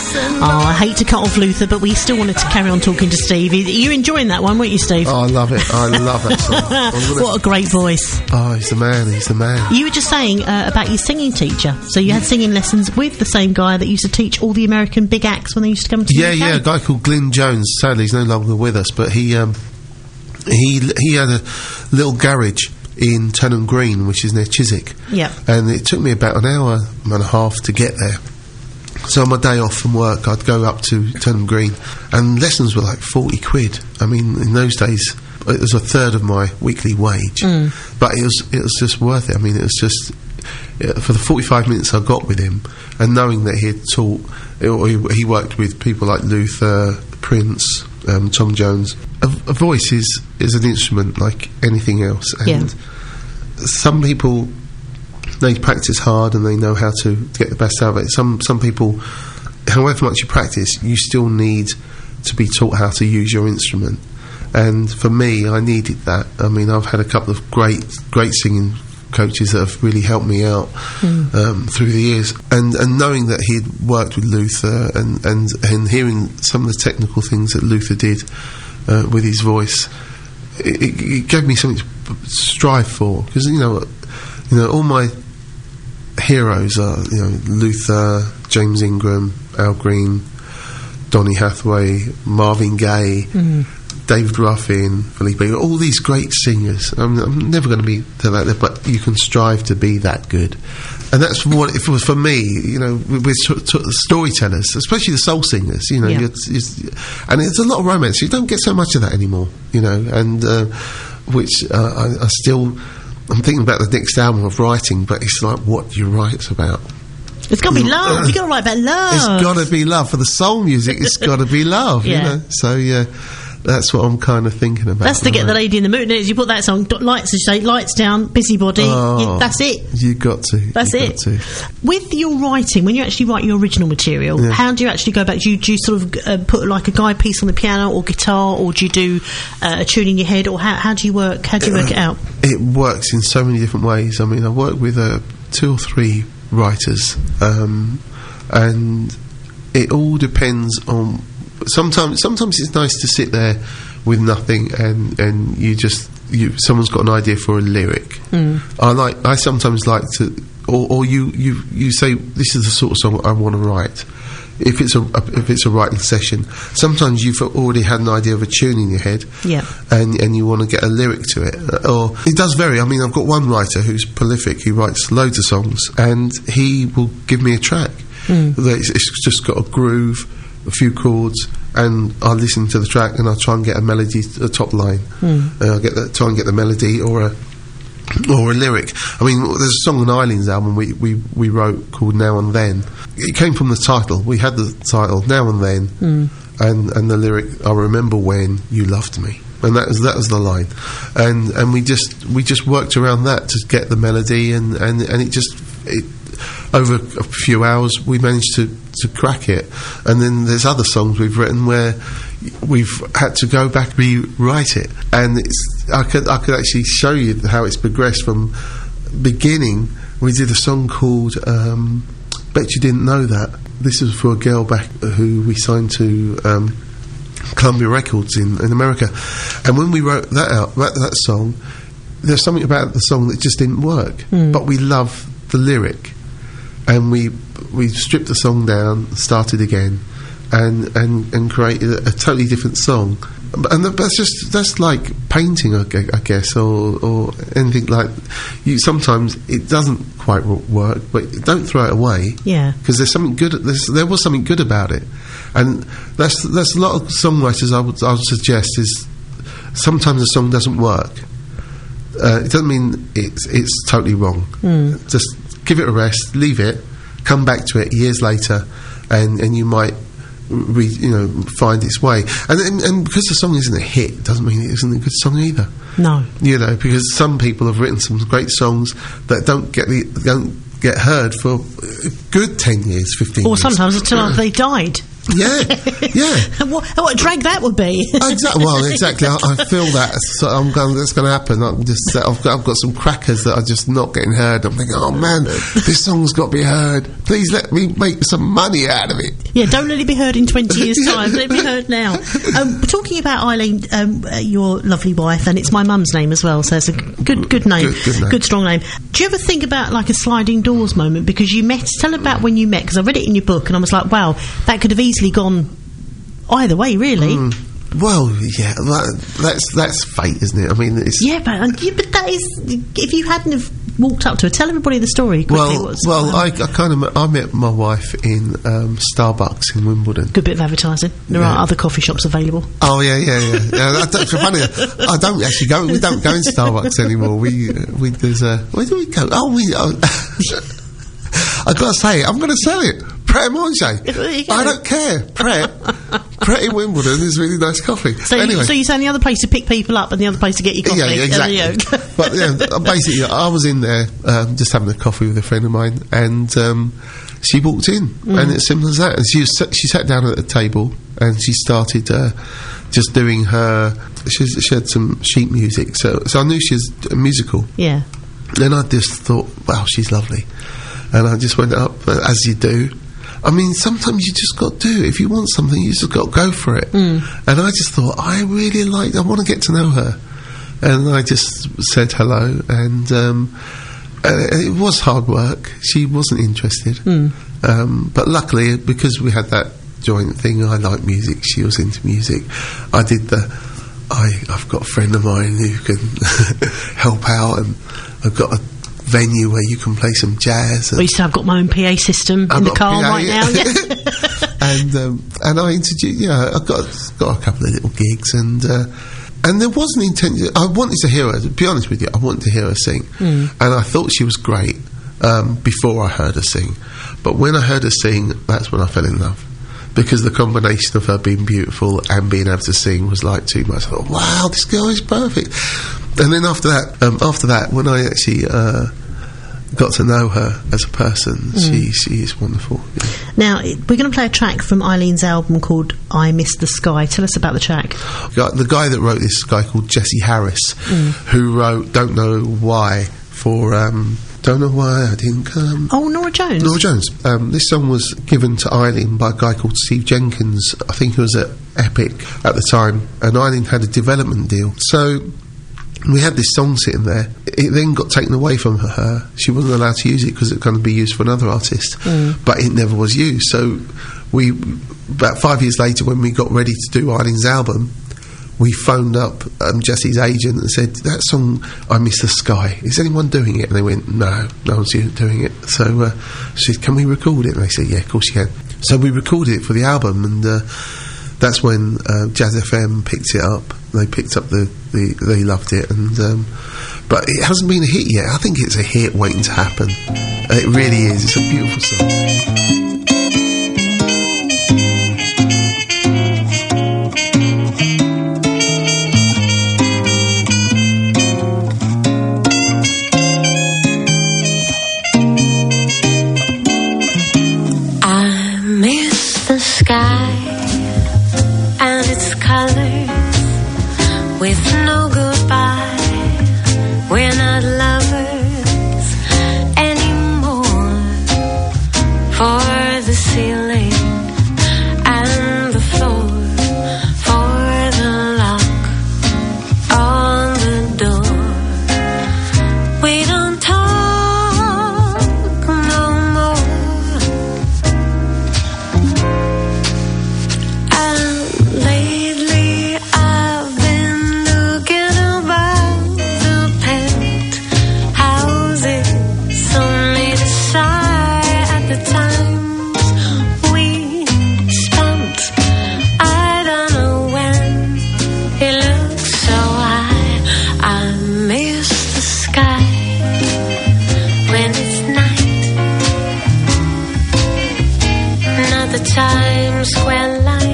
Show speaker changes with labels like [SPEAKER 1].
[SPEAKER 1] Oh, I hate to cut off Luther, but we still wanted to carry on talking to Steve. You're enjoying that one, weren't you, Steve?
[SPEAKER 2] Oh, I love it. I love that song.
[SPEAKER 1] What a great voice.
[SPEAKER 2] Oh, he's the man. He's the man.
[SPEAKER 1] You were just saying about your singing teacher. So you had singing lessons with the same guy that used to teach all the American big acts when they used to come to the UK?
[SPEAKER 2] Yeah, a guy called Glyn Jones. Sadly, he's no longer with us, but he had a little garage in Turnham Green, which is near Chiswick.
[SPEAKER 1] Yeah.
[SPEAKER 2] And it took me about an hour and a half to get there. So on my day off from work, I'd go up to Turnham Green, and lessons were like 40 quid. I mean, in those days, it was a third of my weekly wage. But it was just worth it. I mean, it was just... for the 45 minutes I got with him, and knowing that he had taught... he worked with people like Luther, Prince, Tom Jones. A voice is an instrument like anything else, and some people, they practice hard and they know how to get the best out of it. Some people, however much you practice, you still need to be taught how to use your instrument. And for me, I needed that. I mean, I've had a couple of great singing coaches that have really helped me out through the years, and knowing that he'd worked with Luther and hearing some of the technical things that Luther did with his voice, it gave me something to strive for, because you know all my heroes are Luther, James Ingram, Al Green, Donny Hathaway, Marvin Gaye, David Ruffin, Philippe, all these great singers. I'm never going to be to that level, but you can strive to be that good. And that's what, if it was for me, with storytellers, especially the soul singers, and it's a lot of romance. You don't get so much of that anymore, and which I'm thinking about the next album of writing, but it's like, what do you write about?
[SPEAKER 1] It's got to be love. You've got to write about love.
[SPEAKER 2] It's got to be love. For the soul music, it's got to be love, So, yeah. That's what I'm kind of thinking about.
[SPEAKER 1] That's to get the lady in the mood. You put that song, lights, as you say, lights down, busybody. That's it.
[SPEAKER 2] You got to.
[SPEAKER 1] That's it. With your writing, when you actually write your original material, how do you actually go back? Do you sort of put like a guide piece on the piano or guitar, or do you do a tune in your head, or how do you work? How do you work it out? It
[SPEAKER 2] works in so many different ways. I mean, I work with 2 or 3 writers, and it all depends on. Sometimes it's nice to sit there with nothing, and someone's got an idea for a lyric. I sometimes like to, or you say, this is the sort of song I want to write. If it's a writing session, sometimes you've already had an idea of a tune in your head, and you want to get a lyric to it. Or it does vary. I mean, I've got one writer who's prolific. He writes loads of songs, and he will give me a track. It's just got a groove, a few chords, and I'll listen to the track and I'll try and get a melody, a top line. I'll try and get the melody or a lyric. I mean, there's a song on Eileen's album we wrote called Now and Then. It came from the title. We had the title Now and Then, and the lyric, I remember when you loved me. And that was the line, and we just worked around that to get the melody, and it over a few hours we managed to crack it. And then there's other songs we've written where we've had to go back rewrite it, and I could actually show you how it's progressed from beginning. We did a song called Bet You Didn't Know That. This was for a girl back who we signed to Columbia Records in America, and when we wrote that song, there's something about the song that just didn't work, but we love the lyric, and we stripped the song down, started again, and created a totally different song. And that's like painting, I guess, or anything like. Sometimes it doesn't quite work, but don't throw it away. Yeah, because there's something good. There was something good about it, and that's a lot of songwriters. I would suggest is sometimes a song doesn't work. It doesn't mean it's totally wrong. Just give it a rest, leave it, come back to it years later, and you might find its way. And because the song isn't a hit doesn't mean it isn't a good song either. No, because some people have written some great songs that don't get heard for a good 10 years, 15 years,
[SPEAKER 1] or sometimes until they died.
[SPEAKER 2] Yeah.
[SPEAKER 1] what a drag that would be.
[SPEAKER 2] Exactly. Well, exactly. I feel that. So that's going to happen. I've got some crackers that are just not getting heard. I'm thinking, oh man, this song's got to be heard. Please let me make some money out of it.
[SPEAKER 1] Yeah, don't let it be heard in 20 years' time. Let it be heard now. Talking about Eileen, your lovely wife, and it's my mum's name as well, so it's a good name. Good strong name. Do you ever think about like a sliding doors moment? Because you met, tell about when you met, because I read it in your book and I was like, wow, that could have easily gone either way, really.
[SPEAKER 2] Well, yeah, that's fate, isn't it? I mean, it's...
[SPEAKER 1] Yeah, but that is... If you hadn't have walked up to her, tell everybody the story quickly.
[SPEAKER 2] I met my wife in Starbucks in Wimbledon.
[SPEAKER 1] Good bit of advertising. There are other coffee shops available.
[SPEAKER 2] Oh, yeah. That's funny. I don't actually go... We don't go in Starbucks anymore. There's a... Where do we go? I've got to say it. I'm going to sell it. Pret a Manger. I don't care. Pret in Wimbledon is really nice coffee.
[SPEAKER 1] So
[SPEAKER 2] anyway.
[SPEAKER 1] So you're saying the other place to pick people up and the other place to get your coffee?
[SPEAKER 2] Yeah, exactly. But basically, I was in there just having a coffee with a friend of mine, and she walked in, and it's simple as that. And she sat down at the table, and she started just doing her... She had some sheet music, so I knew she was musical.
[SPEAKER 1] Yeah.
[SPEAKER 2] And I just thought, wow, she's lovely. And I just went up, as you do. I mean, sometimes you just got to do it. If you want something, you just got to go for it. And I just thought, I want to get to know her. And I just said hello, and it was hard work. She wasn't interested. But luckily, because we had that joint thing, I like music, she was into music. I did I've got a friend of mine who can help out, and I've got a venue where you can play some jazz.
[SPEAKER 1] I've got my own PA system in the car right now.
[SPEAKER 2] And I introduced, I've got a couple of little gigs, and there was an intention. I wanted to hear her. To be honest with you, I wanted to hear her sing, and I thought she was great before I heard her sing. But when I heard her sing, that's when I fell in love. Because the combination of her being beautiful and being able to sing was like too much. I thought, wow, this girl is perfect. And then after that, when I actually got to know her as a person, she is wonderful. Yeah.
[SPEAKER 1] Now, we're going to play a track from Eileen's album called I Miss the Sky. Tell us about the track.
[SPEAKER 2] The guy that wrote this, guy called Jesse Harris, who wrote Don't Know Why for... Don't Know Why I Didn't Come.
[SPEAKER 1] Oh, Norah Jones.
[SPEAKER 2] Norah Jones. This song was given to Eileen by a guy called Steve Jenkins. I think he was at Epic at the time, and Eileen had a development deal. So we had this song sitting there. It then got taken away from her. She wasn't allowed to use it because it was going to be used for another artist, but it never was used. So about 5 years later, when we got ready to do Eileen's album, we phoned up Jesse's agent and said, that song, I Miss the Sky, is anyone doing it? And they went, no one's doing it. So she said, can we record it? And they said, yeah, of course you can. So we recorded it for the album, and that's when Jazz FM picked it up. They picked up they loved it, and but it hasn't been a hit yet. I think it's a hit waiting to happen. It really is. It's a beautiful song.
[SPEAKER 3] With no goodbye, we're not lovers anymore. For the ceiling and the floor, for the lock on the door, we don't talk no more. And lately I've been times where life